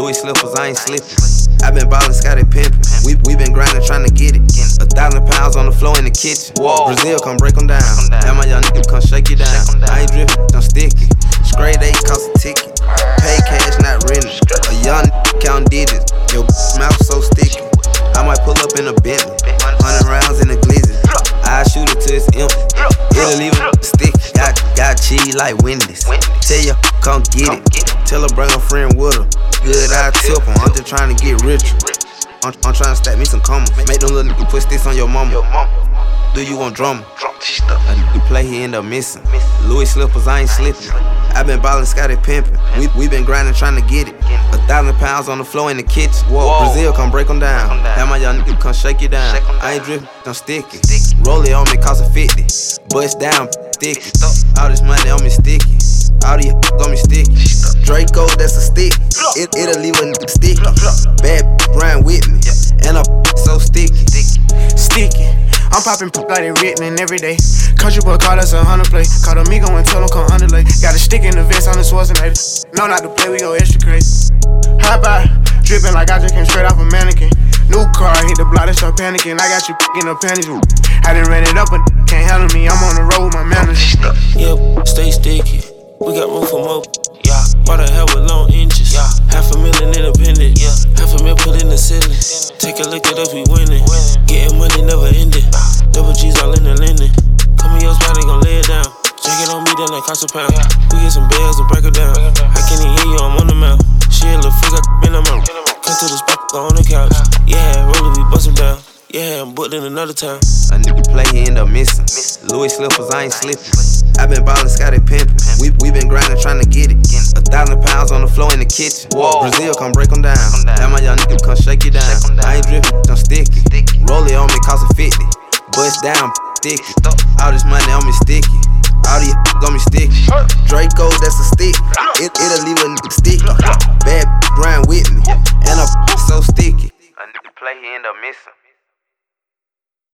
Louis slippers, I ain't slipping. I been ballin', Scotty pimpin'. We been grindin', tryna get it. 1,000 pounds on the floor in the kitchen. Whoa. Brazil, come break them down. Now my young nigga come shake you down. I ain't drippin', don't stick it. Straight 8 cost a ticket. Pay cash, not rentin'. A young count digits. Your mouth so sticky. I might pull up in a Bentley. 100 rounds in a glizzy. I shoot it till it's empty. It'll leave it sticky. Got cheese like Wendy's. Tell ya, come get it. Tell her bring a friend with her. Good, I tip her. I'm just trying to get richer. I'm trying to stack me some commas. Make them little niggas put sticks on your mama. Do you want drama? A nigga play, he end up missing. Louis slippers, I ain't slipping. I been ballin', Scotty pimpin'. We been grindin', trying to get it. 1,000 pounds on the floor in the kitchen. Whoa. Brazil, come break them down. Have my young nigga come shake you down. I ain't drippin', don't stick it. Roll it on me, cost a 50. Bust down, sticky. All this money on me sticky. All these on me sticky. Draco, that's a stick. It'll leave a nigga sticky. Bad grind with me. And I'm so sticky. Sticky. I'm poppin' like they written every day. Country boy called us 100 play. Called Amigo and told him come underlay. Got a stick in the vest on the Schwarzenegger. No, not to play, we go extra crazy. High by, drippin' like I just came straight off a mannequin. New car, hit the block, they start panicking. I got you in the panties. I done ran it up, but can't handle me. I'm on the road with my manager. Yep, stay sticky. We got room for more. Yeah, bought a hell with long inches. Yeah, $500,000 independent. Yeah, $500,000 put in the ceiling. Take a look at us, we winning. Getting money never ending. Double G's all in the linen. Come in your spot, they gon' lay it down. Check it on me, then that cost a pound. We get some bells and break it down. I can't even hear you, I'm on the mouth. She a little freak, I been on mouth. Come to the spot, go on the couch. Yeah, roll it, we bust him down. Yeah, I'm booked in another town. A nigga play, he end up missing. Louis slippers, I ain't slipping. I been ballin', Scotty pimpin'. We been grindin', tryna get it. 1,000 pounds on the floor in the kitchen. Whoa. Brazil, come break them down. Have my young nigga come shake you down. I ain't drippin', don't stick it. Roll it on me, cost a 50. Bust down, sticky. All this money on me sticky. All these on me sticky. Draco, that's a stick. It'll leave a nigga sticky. Bad grind with me. And I'm so sticky. A nigga play, he end up missing.